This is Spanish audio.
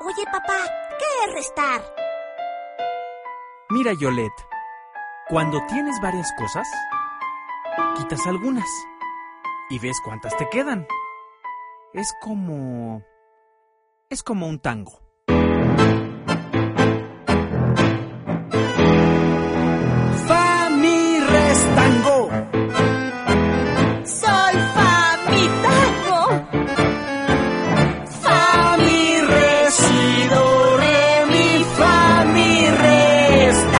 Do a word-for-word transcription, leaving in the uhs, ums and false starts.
Oye, papá, ¿qué es restar? Mira, Yolet, cuando tienes varias cosas, quitas algunas y ves cuántas te quedan. Es como... es como un tango.